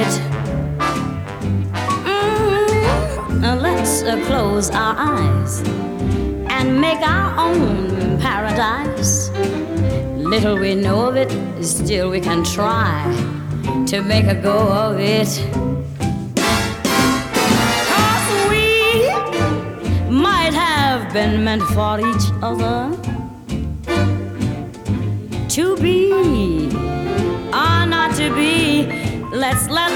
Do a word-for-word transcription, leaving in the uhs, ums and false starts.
it. Mm, let's uh, close our eyes and make our own paradise. Little we know of it, still we can try to make a go of it. 'Cause we might have been meant for each other, to be or not to be. Let's let